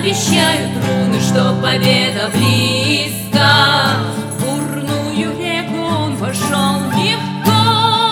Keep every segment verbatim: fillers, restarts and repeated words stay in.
Вещают руны, что победа близко. В бурную реку он вошел легко.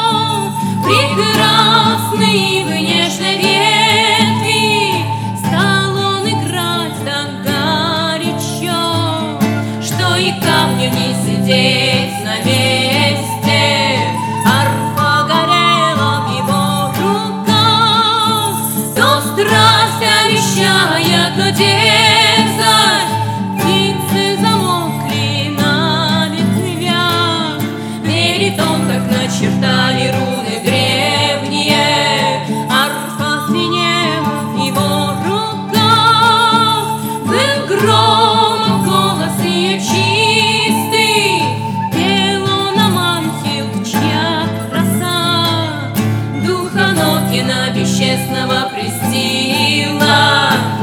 Прекрасные в нежной ветви стал он играть так горячо, что и камню не сидеть на месте. Арфа горела в его руках, то страсть обещает, но дерзость. Птицы замолкли на ветвях, верит он, как начертали руны древние. Арфа звенела в его руках, был громом голос ее чистый. Пел он Аманхил, чья краса духа Нокина бесчестного престила.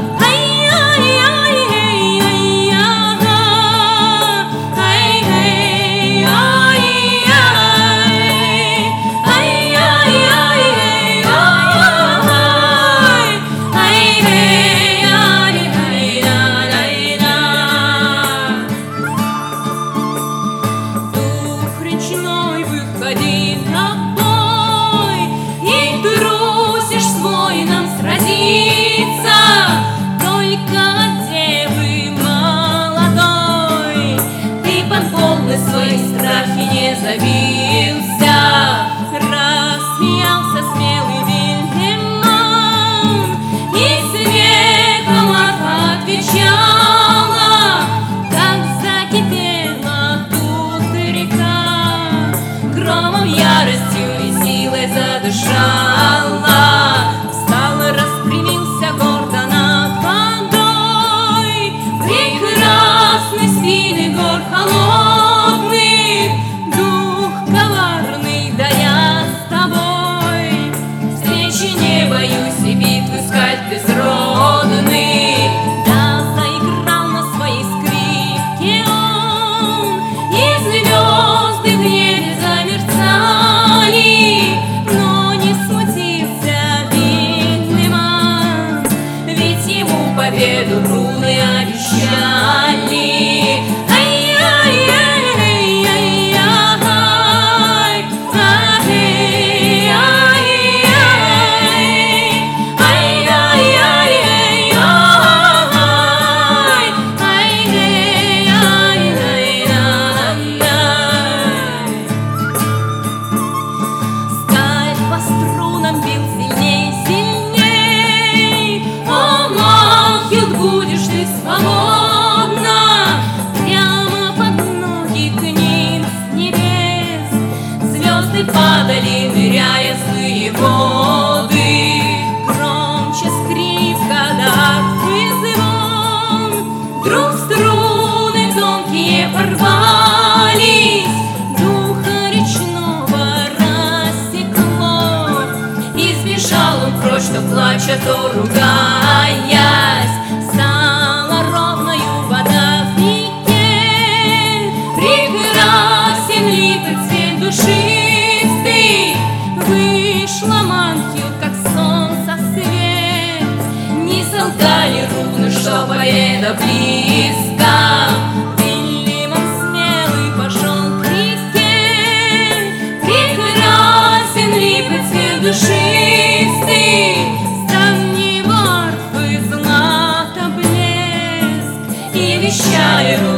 Выходи на бой, и трусишь с воином сразиться. Только от девы молодой ты под волны свои страхи не забился. Рассмеялся смелый Вильгельман, и смехом Арфа отвечала, как закипела тут река, громом, яростью и силой задышала. Встал, распрямился гордо над водой, прекрасный спины гор холодных. Дух коварный, да я с тобой, встречи не боюсь и битвы скальп безродный. Да, заиграл на своей скрипке он, и звезды в небе замерцали, но не смутился Вильгельман, ведь ему победу руны обещали. Будешь ты свободна, прямо под ноги к ним с небес звезды падали, ныряя в злые воды. Громче скрипка, да звон, вдруг струны тонкие порвались, духа речного рассекло, и сбежал он прочь, то плача, то ругаясь. Стала ровною вода в реке, прекрасен липы цвет душистый. Вышла Аманхил, как солнце свет, не солгали руны, что победа близко. Вильгельман смелый пошел к реке, прекрасен липы цвет душистый. Ставни Арфы злато блеск, и вещаю